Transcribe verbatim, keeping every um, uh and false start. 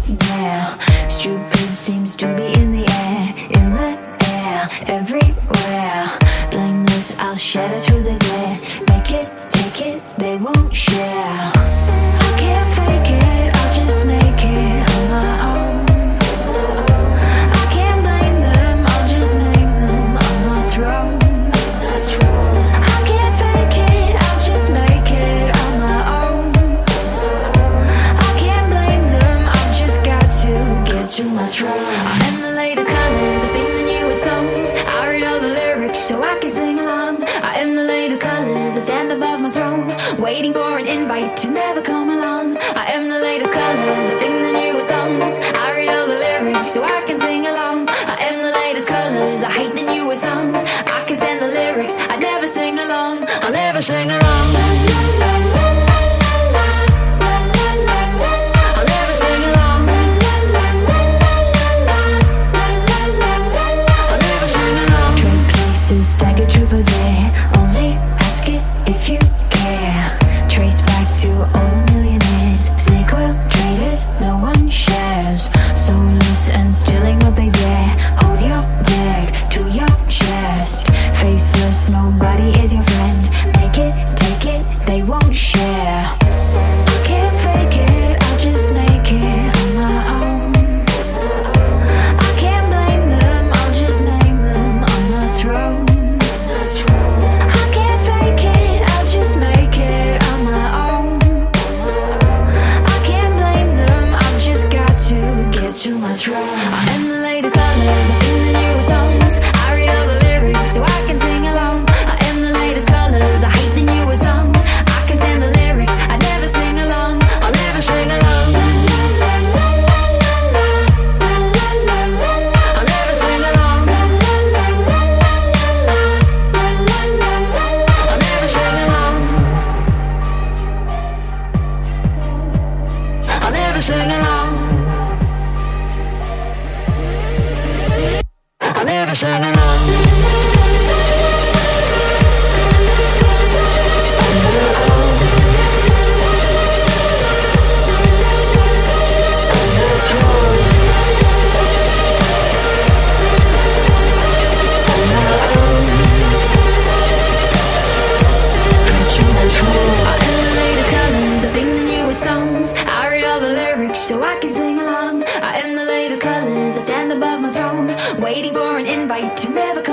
yeah. Stupid seems to be in the air, in the air, everywhere. Blameless, I'll shatter through the glare. Make it, take it, they won't share. I can't fake it, I'll just make it on my own. I can't blame them, I'll just make them on my throne. I can't fake it, I'll just make it on my own. I can't blame them, I've just got to get to my throne. I'm in the latest colors, I sing the newest songs. I read all the lyrics so I can sing along. I am the latest colors, I stand above my throne, waiting for an invite to never come along. I am the latest colors, I sing the newest songs. I read all the lyrics so I can sing along. I am the latest colors, I hate the newest songs. I can stand the lyrics, I never sing along. I'll never sing along. I'll never sing along. I'll never sing along. Trade places, stagger truth or dare. Only ask it if you care. Trace back to all the millionaires. Snake oil traders, no one shares. Soulless and stealing what they dare. Hold your deck to your chest. Faceless, nobody is your friend. Make it, take it, they won't share. I can't fake it, I'll just make it on my own. I can't blame them, I'll just name them on my throne. I can't fake it, I'll just make it on my own. I can't blame them, I've just got to get to my throne. I am the latest colors, I sing the newest songs. I read all the lyrics so I can sing along. I am the latest colors, I hate the newest songs. I can stand the lyrics, I never sing along. I'll never sing along. I'll never sing along. I'll never sing along. I'll never sing along. I'll never sing along. Songs. I read all the lyrics so I can sing along. I am the latest colors, I stand above my throne, waiting for an invite to never